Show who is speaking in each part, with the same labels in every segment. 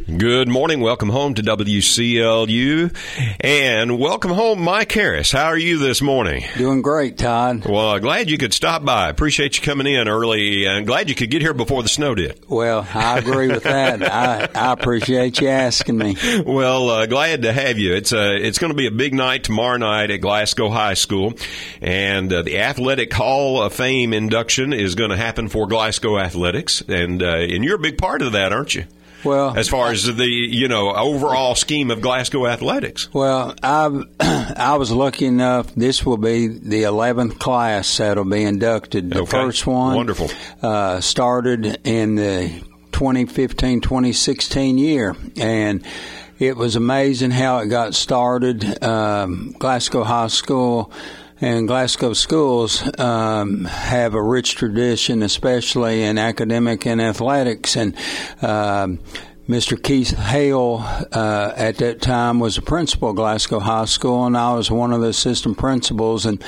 Speaker 1: Good morning. Welcome home to WCLU. And welcome home, Mike Harris. How are you this morning?
Speaker 2: Doing great, Todd.
Speaker 1: Well, glad you could stop by. Appreciate you coming in early, and glad you could get here before the snow did.
Speaker 2: Well, I agree with that. I appreciate you asking me.
Speaker 1: Well, glad to have you. It's going to be a big night tomorrow night at Glasgow High School, and the Athletic Hall of Fame induction is going to happen for Glasgow Athletics, and you're a big part of that, aren't you?
Speaker 2: Well,
Speaker 1: as far as the overall scheme of Glasgow Athletics.
Speaker 2: Well, I was lucky enough. This will be the 11th class that'll be inducted. The first one,
Speaker 1: wonderful,
Speaker 2: started in the 2015-2016 year, and it was amazing how it got started. Glasgow High School and Glasgow schools have a rich tradition, especially in academic and athletics. And Mr. Keith Hale at that time was the principal of Glasgow High School, and I was one of the assistant principals. And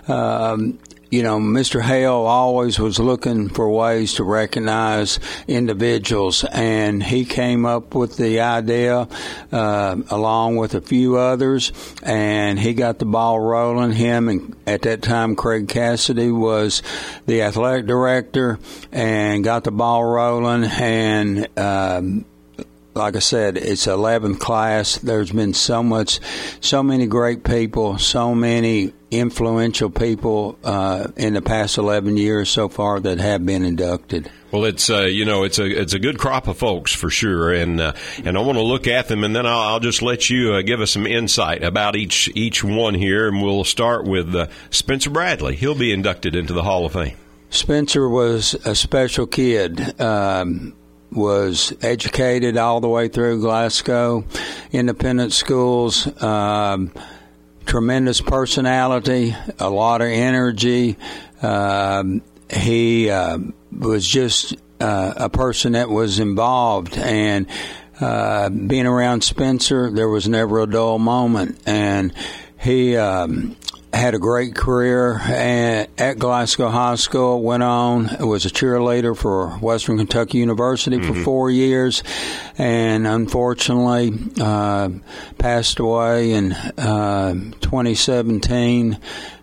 Speaker 2: Mr. Hale always was looking for ways to recognize individuals, and he came up with the idea along with a few others, and he got the ball rolling. Him and at that time Craig Cassidy was the athletic director, and got the ball rolling. And like I said, it's 11th class. There's been so many great people, so many influential people in the past 11 years so far that have been inducted.
Speaker 1: Well, it's a good crop of folks for sure, and I want to look at them, and then I'll just let you give us some insight about each one here, and we'll start with Spencer Bradley. He'll be inducted into the Hall of Fame. Spencer
Speaker 2: was a special kid. Was educated all the way through Glasgow independent schools. Tremendous personality, a lot of energy. He was just a person that was involved, and being around Spencer, there was never a dull moment. And he had a great career at Glasgow High School, was a cheerleader for Western Kentucky University for 4 years, and unfortunately passed away in 2017.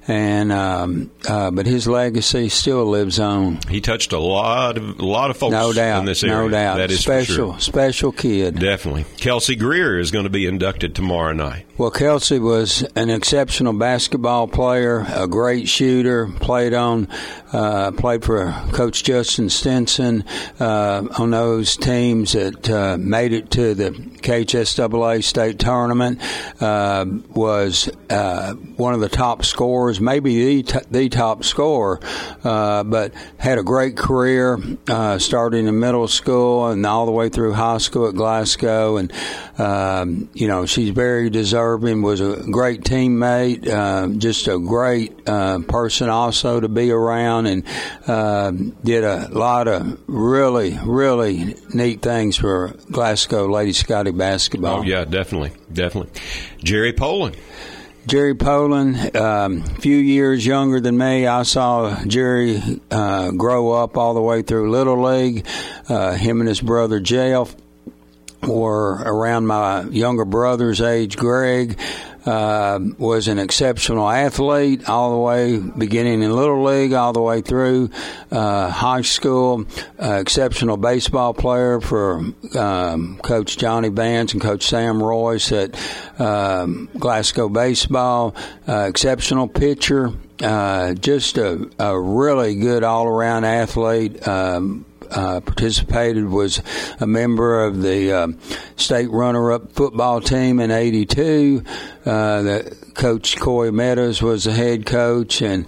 Speaker 2: But his legacy still lives on.
Speaker 1: He touched a lot of folks in this area.
Speaker 2: No doubt.
Speaker 1: That is
Speaker 2: special kid.
Speaker 1: Definitely. Kelsey Greer is going to be inducted tomorrow night.
Speaker 2: Well, Kelsey was an exceptional basketball player, a great shooter. Played for Coach Justin Stinson on those teams that made it to the KHSAA state tournament. Was one of the top scorers, maybe the top scorer, but had a great career starting in middle school and all the way through high school at Glasgow. And she's very deserving. Was a great teammate, just a great person also to be around, and did a lot of really, really neat things for Glasgow Lady Scotty basketball.
Speaker 1: Oh yeah, definitely. Jerry Poland.
Speaker 2: Jerry Poland, few years younger than me. I saw Jerry grow up all the way through Little League. Him and his brother Jeff were around my younger brother's age. Greg was an exceptional athlete all the way, beginning in Little League all the way through high school. Exceptional baseball player for Coach Johnny Vance and Coach Sam Royce at Glasgow Baseball. Exceptional pitcher. Just a really good all-around athlete. Participated, was a member of the state runner-up football team in '82. Coach Coy Meadows was the head coach, and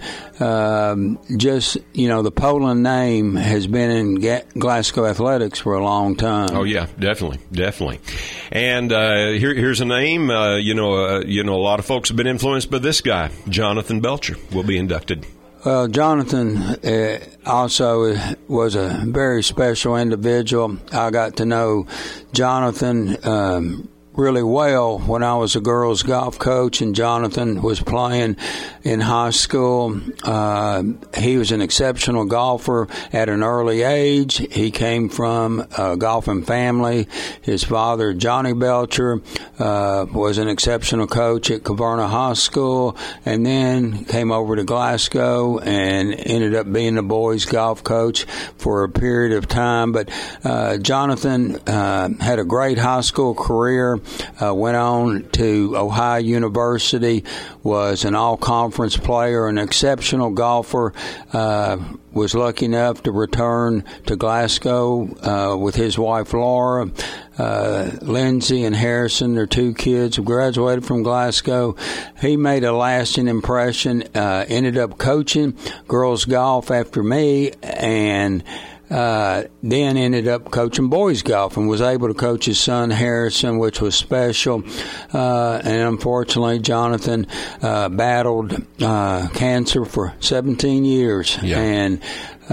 Speaker 2: the Poland name has been in Glasgow athletics for a long time.
Speaker 1: Oh yeah, definitely. And here's a name. A lot of folks have been influenced by this guy. Jonathan Belcher will be inducted.
Speaker 2: Well, Jonathan also was a very special individual. I got to know Jonathan really well when I was a girls golf coach and Jonathan was playing in high school. He was an exceptional golfer at an early age. He came from a golfing family. His father, Johnny Belcher, was an exceptional coach at Caverna High School, and then came over to Glasgow and ended up being the boys golf coach for a period of time. But Jonathan had a great high school career. Went on to Ohio University, was an all-conference player, an exceptional golfer, was lucky enough to return to Glasgow with his wife, Laura. Lindsay and Harrison, their 2 kids, graduated from Glasgow. He made a lasting impression, ended up coaching girls golf after me, and then ended up coaching boys golf and was able to coach his son Harrison, which was special. And unfortunately, Jonathan battled cancer for 17 years.
Speaker 1: Yeah.
Speaker 2: And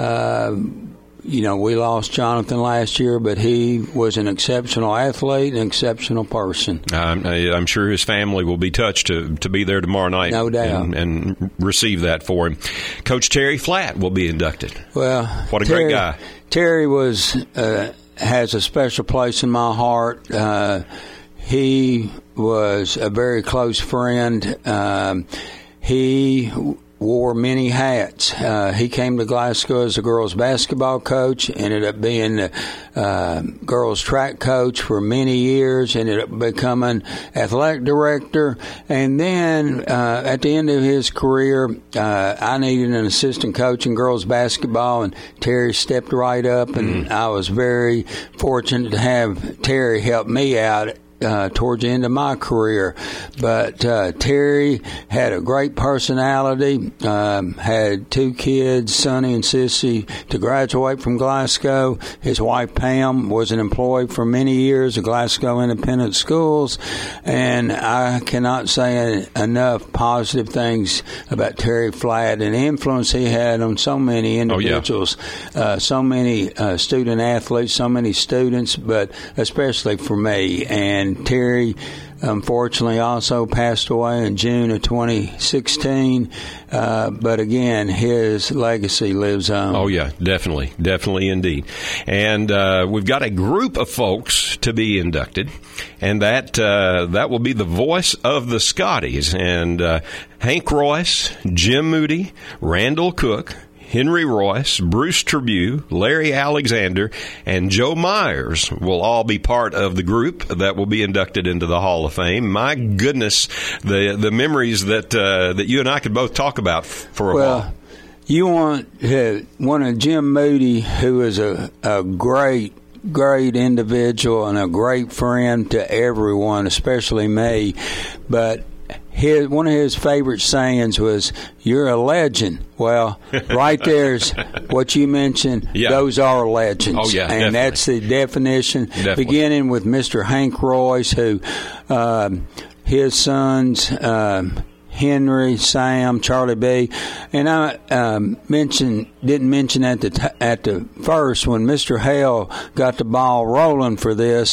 Speaker 2: we lost Jonathan last year, but he was an exceptional athlete, an exceptional person.
Speaker 1: I'm sure his family will be touched to be there tomorrow night.
Speaker 2: No doubt.
Speaker 1: And receive that for him. Coach Terry Flatt will be inducted.
Speaker 2: Well,
Speaker 1: what a great guy. Terry
Speaker 2: has a special place in my heart. He was a very close friend. He wore many hats. He came to Glasgow as a girls basketball coach, ended up being the girls track coach for many years, ended up becoming athletic director, and then at the end of his career, I needed an assistant coach in girls basketball, and Terry stepped right up, and I was very fortunate to have Terry help me out towards the end of my career. But Terry had a great personality, had 2 kids, Sonny and Sissy, to graduate from Glasgow. His wife, Pam, was an employee for many years at Glasgow Independent Schools, and I cannot say enough positive things about Terry Flatt and the influence he had on so many individuals, so many student athletes, so many students, but especially for me. And Terry, unfortunately, also passed away in June of 2016. But again, his legacy lives on.
Speaker 1: Oh, yeah, definitely. Definitely indeed. And we've got a group of folks to be inducted, and that will be the voice of the Scotties. And Hank Royce, Jim Moody, Randall Cook, Henry Royce, Bruce Trabue, Larry Alexander, and Joe Myers will all be part of the group that will be inducted into the Hall of Fame. My goodness, the memories that you and I could both talk about for a while.
Speaker 2: You want one of Jim Moody, who is a great individual and a great friend to everyone, especially me, but one of his favorite sayings was, "You're a legend." Well, right there's what you mentioned. Yeah. Those are legends.
Speaker 1: Oh, yeah,
Speaker 2: and
Speaker 1: definitely.
Speaker 2: That's the definition.
Speaker 1: Definitely. Beginning
Speaker 2: with Mr. Hank Royce, who his sons, Henry, Sam, Charlie B. And I didn't mention at the first, when Mr. Hale got the ball rolling for this,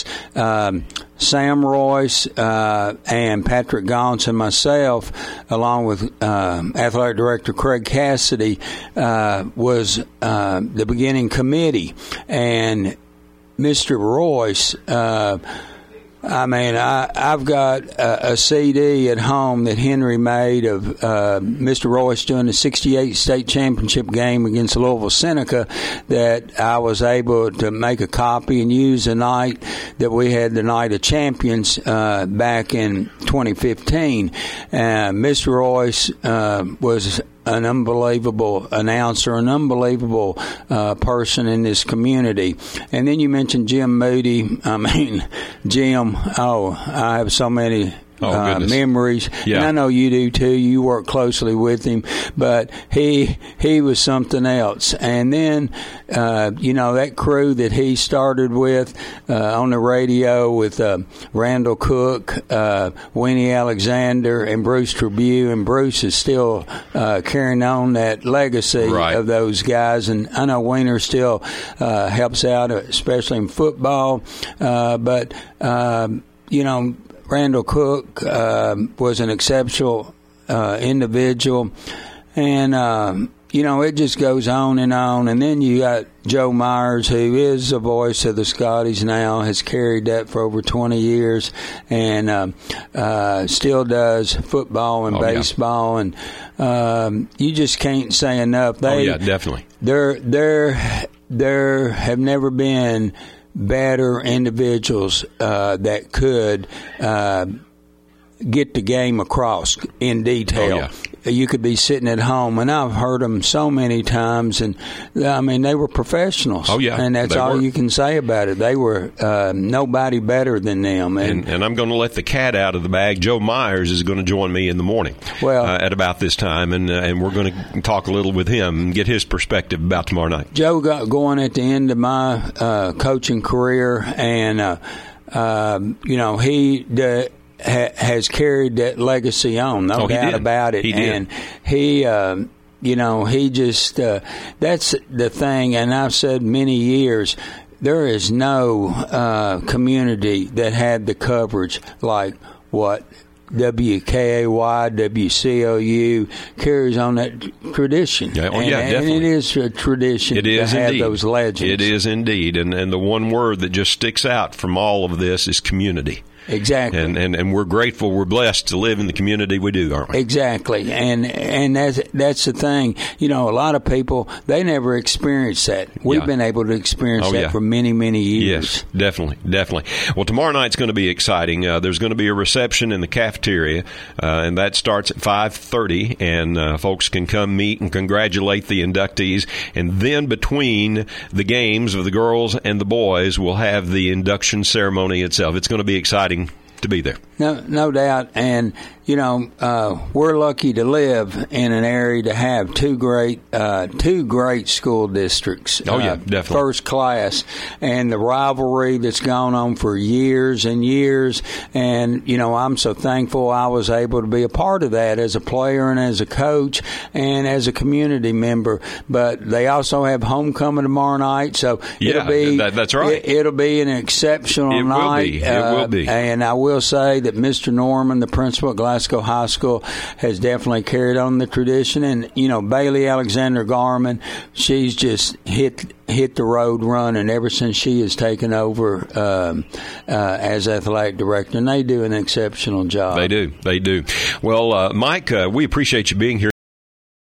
Speaker 2: Sam Royce and Patrick Gaunce and myself, along with athletic director Craig Cassidy, was the beginning committee. And Mr. Royce, I've got a CD at home that Henry made of Mr. Royce doing the 68 state championship game against Louisville Seneca that I was able to make a copy and use the night that we had the Night of Champions back in 2015. Mr. Royce was an unbelievable announcer, an unbelievable person in this community. And then you mentioned Jim Moody. Jim, I have so many memories.
Speaker 1: Yeah.
Speaker 2: And I know you do too. You work closely with him, but he was something else. And then that crew that he started with on the radio with Randall Cook, Winnie Alexander, and Bruce Trabue, and Bruce is still carrying on that legacy of those guys. And I know Wiener still helps out, especially in football, but Randall Cook was an exceptional individual, and it just goes on. And then you got Joe Myers, who is the voice of the Scotties now, has carried that for over 20 years, and still does football and baseball, and you just can't say enough.
Speaker 1: Definitely.
Speaker 2: There have never been better individuals that could get the game across in detail. You could be sitting at home, and I've heard them so many times, and I mean, they were professionals. And that's all you can say about it. They were nobody better than them.
Speaker 1: And I'm going to let the cat out of the bag. Joe Myers is going to join me in the morning at about this time, and we're going to talk a little with him and get his perspective about tomorrow night.
Speaker 2: Joe got going at the end of my coaching career, and he has carried that legacy on, no doubt about it.
Speaker 1: He did.
Speaker 2: And he just that's the thing. And I've said many years, there is no community that had the coverage like what WKAY, WCOU carries on that tradition.
Speaker 1: Definitely.
Speaker 2: And it is a tradition to have those legends.
Speaker 1: It is indeed. And the one word that just sticks out from all of this is community.
Speaker 2: Exactly.
Speaker 1: And we're grateful, we're blessed to live in the community we do, aren't we?
Speaker 2: Exactly. And that's the thing. A lot of people, they never experience that. We've been able to experience that for many, many years.
Speaker 1: Yes, definitely. Well, tomorrow night's going to be exciting. There's going to be a reception in the cafeteria, and that starts at 5:30, and folks can come meet and congratulate the inductees. And then between the games of the girls and the boys, we'll have the induction ceremony itself. It's going to be exciting to be there.
Speaker 2: No doubt. And, we're lucky to live in an area to have two great school districts.
Speaker 1: Definitely.
Speaker 2: First class. And the rivalry that's gone on for years and years. And, I'm so thankful I was able to be a part of that as a player and as a coach and as a community member. But they also have homecoming tomorrow night. So it'll be,
Speaker 1: that's right.
Speaker 2: It'll be an exceptional night.
Speaker 1: It will be.
Speaker 2: And I will say that Mr. Norman, the principal at Glasgow High School, has definitely carried on the tradition. And, Bailey Alexander Garman, she's just hit the road running ever since she has taken over as athletic director. And they do an exceptional job.
Speaker 1: They do. Well, Mike, we appreciate you being here.